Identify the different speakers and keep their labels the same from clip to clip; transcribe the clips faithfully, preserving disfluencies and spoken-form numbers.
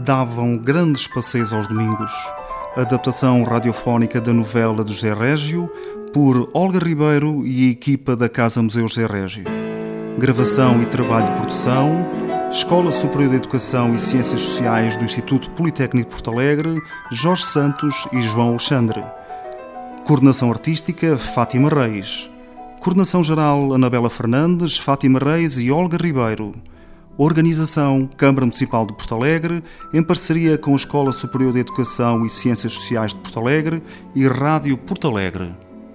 Speaker 1: davam grandes passeios aos domingos. Adaptação radiofónica da novela do José Régio, por Olga Ribeiro e a equipa da Casa Museu José Régio. Gravação e trabalho de produção, Escola Superior de Educação e Ciências Sociais do Instituto Politécnico de Porto Alegre, Jorge Santos e João Alexandre. Coordenação artística, Fátima Reis. Coordenação geral, Anabela Fernandes, Fátima Reis e Olga Ribeiro. Organização, Câmara Municipal de Porto Alegre, em parceria com a Escola Superior de Educação e Ciências Sociais de Porto Alegre e Rádio Porto Alegre.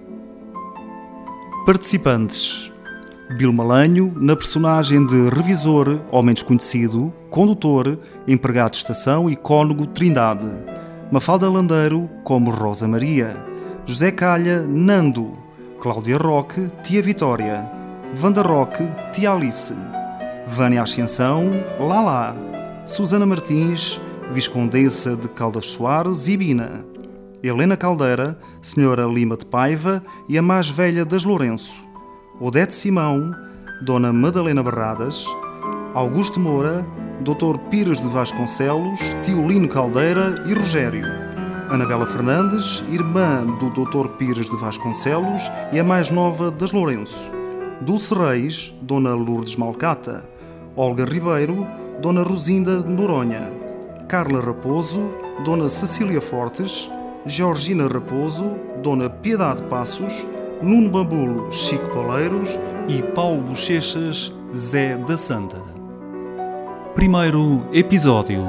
Speaker 1: Participantes: Bilma Lanho, na personagem de revisor, homem desconhecido, condutor, empregado de estação e cônego Trindade. Mafalda Landeiro, como Rosa Maria. José Calha, Nando. Cláudia Roque, Tia Vitória. Wanda Roque, Tia Alice. Vânia Ascensão, Lala. Susana Martins, Viscondessa de Caldas Soares e Bina. Helena Caldeira, Senhora Lima de Paiva e a mais velha das Lourenço. Odete Simão, Dona Madalena Barradas. Augusto Moura, doutor Pires de Vasconcelos, Tio Lino Caldeira e Rogério. Anabela Fernandes, irmã do doutor Pires de Vasconcelos e a mais nova das Lourenço. Dulce Reis, Dona Lourdes Malcata. Olga Ribeiro, Dona Rosinda de Noronha. Carla Raposo, Dona Cecília Fortes. Georgina Raposo, Dona Piedade Passos. Nuno Bambulo, Chico Paleiros e Paulo Bochechas, Zé da Santa. Primeiro episódio.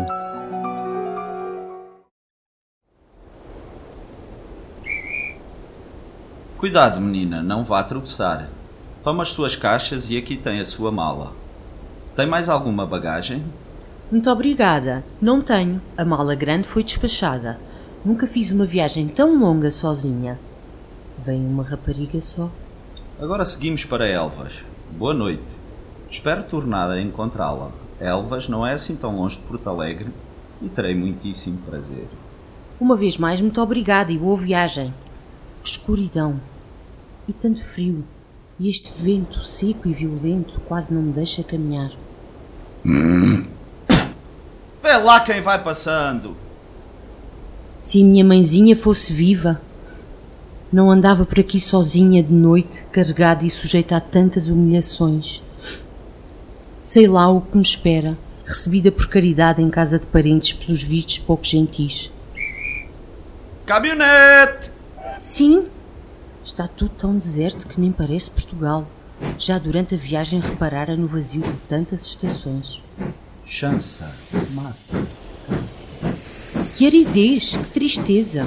Speaker 2: Cuidado, menina, não vá tropeçar. Toma as suas caixas e aqui tem a sua mala. Tem mais alguma bagagem?
Speaker 3: Muito obrigada. Não tenho. A mala grande foi despachada. Nunca fiz uma viagem tão longa sozinha. Vem uma rapariga só.
Speaker 2: Agora seguimos para Elvas. Boa noite. Espero tornar a encontrá-la. Elvas não é assim tão longe de Porto Alegre e terei muitíssimo prazer.
Speaker 3: Uma vez mais, muito obrigada e boa viagem. Que escuridão. E tanto frio. E este vento seco e violento quase não me deixa caminhar.
Speaker 2: Hum. Vê lá quem vai passando.
Speaker 3: Se a minha mãezinha fosse viva, não andava por aqui sozinha de noite, carregada e sujeita a tantas humilhações. Sei lá o que me espera, recebida por caridade em casa de parentes pelos vistos pouco gentis.
Speaker 2: Caminhonete!
Speaker 3: Sim. Está tudo tão deserto que nem parece Portugal. Já durante a viagem reparara no vazio de tantas estações.
Speaker 2: Chança, mata.
Speaker 3: Que aridez, que tristeza.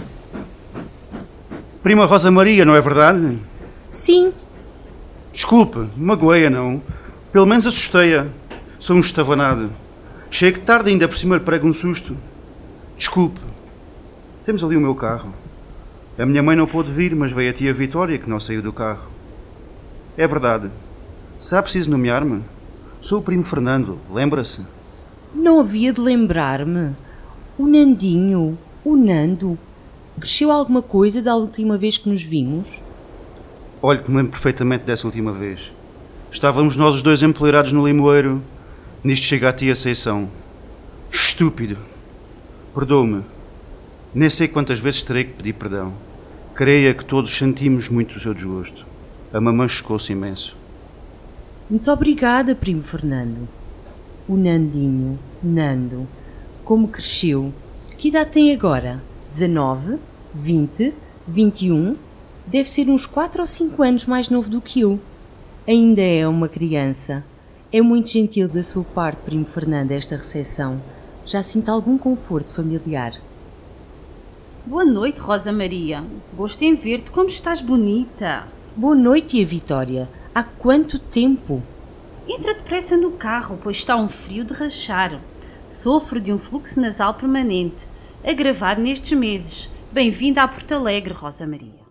Speaker 4: Prima Rosa Maria, não é verdade?
Speaker 3: Sim.
Speaker 4: Desculpe, magoei-a não. Pelo menos assustei-a. Sou um estavanado. Chego tarde ainda por cima lhe prego um susto. Desculpe. Temos ali o meu carro. A minha mãe não pôde vir, mas veio a tia Vitória, que não saiu do carro. É verdade. Será preciso nomear-me? Sou o primo Fernando, lembra-se?
Speaker 3: Não havia de lembrar-me. O Nandinho, o Nando, cresceu alguma coisa da última vez que nos vimos?
Speaker 4: Olhe que me lembro perfeitamente dessa última vez. Estávamos nós os dois empoleirados no limoeiro. Nisto chega a tia Seição. Estúpido. Perdoa-me. Nem sei quantas vezes terei que pedir perdão. Creia que todos sentimos muito o seu desgosto. A mamãe chocou-se imenso.
Speaker 3: Muito obrigada, primo Fernando. O Nandinho, Nando, como cresceu. Que idade tem agora? dezanove? vinte? vinte e um? Deve ser uns quatro ou cinco anos mais novo do que eu. Ainda é uma criança. É muito gentil da sua parte, primo Fernando, esta recepção. Já sinto algum conforto familiar.
Speaker 5: Boa noite, Rosa Maria. Gosto em ver-te. Como estás bonita.
Speaker 3: Boa noite, tia Vitória. Há quanto tempo?
Speaker 5: Entra depressa no carro, pois está um frio de rachar. Sofro de um fluxo nasal permanente, agravado nestes meses. Bem-vinda a Porto Alegre, Rosa Maria.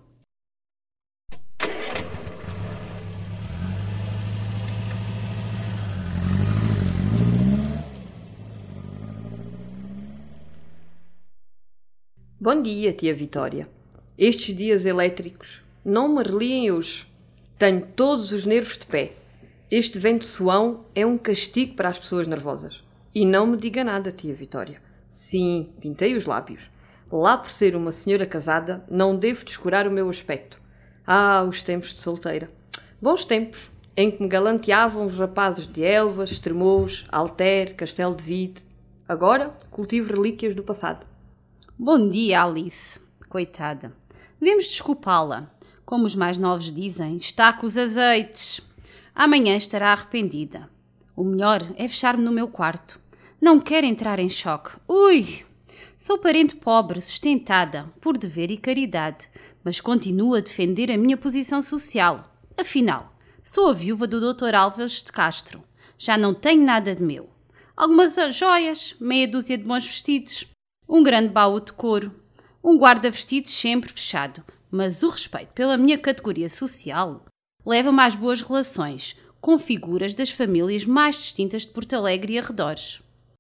Speaker 6: Bom dia, tia Vitória. Estes dias elétricos não me reliem hoje. Tenho todos os nervos de pé. Este vento suão é um castigo para as pessoas nervosas. E não me diga nada, tia Vitória. Sim, pintei os lábios. Lá por ser uma senhora casada, não devo descurar o meu aspecto. Ah, os tempos de solteira. Bons tempos, em que me galanteavam os rapazes de Elvas, Estremoz, Alter, Castelo de Vide. Agora, cultivo relíquias do passado.
Speaker 5: Bom dia, Alice. Coitada. Devemos desculpá-la. Como os mais novos dizem, está com os azeites. Amanhã estará arrependida. O melhor é fechar-me no meu quarto. Não quero entrar em choque. Ui! Sou parente pobre, sustentada, por dever e caridade, mas continuo a defender a minha posição social. Afinal, sou a viúva do doutor Álvares de Castro. Já não tenho nada de meu. Algumas joias, meia dúzia de bons vestidos, um grande baú de couro, um guarda-vestidos sempre fechado, mas o respeito pela minha categoria social leva-me às boas relações com figuras das famílias mais distintas de Porto Alegre e arredores.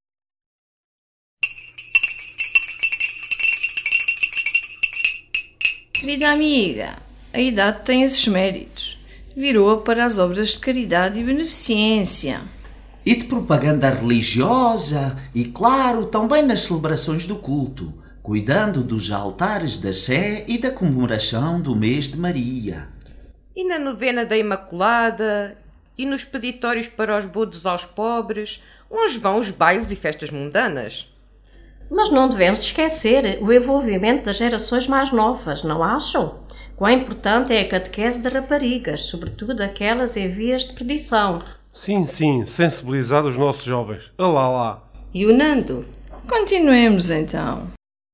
Speaker 7: Querida amiga, a idade tem esses méritos. Virou-a para as obras de caridade e beneficência.
Speaker 8: E de propaganda religiosa e, claro, também nas celebrações do culto, cuidando dos altares da Sé e da comemoração do mês de Maria.
Speaker 9: E na novena da Imaculada, e nos peditórios para os bodos aos pobres, onde vão os bailes e festas mundanas.
Speaker 10: Mas não devemos esquecer o envolvimento das gerações mais novas, não acham? Quão importante é a catequese de raparigas, sobretudo aquelas em vias de perdição.
Speaker 11: Sim, sim, sensibilizar os nossos jovens. Alá lá.
Speaker 9: E o Nando?
Speaker 7: Continuemos então.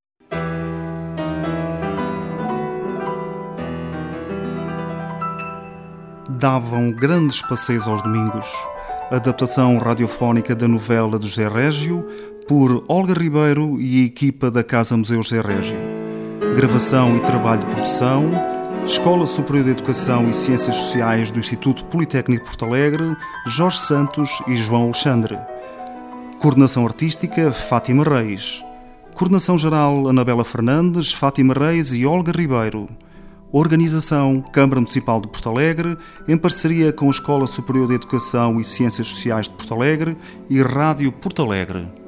Speaker 1: Davam grandes passeios aos domingos. Adaptação radiofónica da novela de José Régio, por Olga Ribeiro e a equipa da Casa Museu José Régio. Gravação e trabalho de produção, Escola Superior de Educação e Ciências Sociais do Instituto Politécnico de Porto Alegre, Jorge Santos e João Alexandre. Coordenação artística, Fátima Reis. Coordenação geral, Anabela Fernandes, Fátima Reis e Olga Ribeiro. Organização, Câmara Municipal de Porto Alegre, em parceria com a Escola Superior de Educação e Ciências Sociais de Porto Alegre e Rádio Porto Alegre.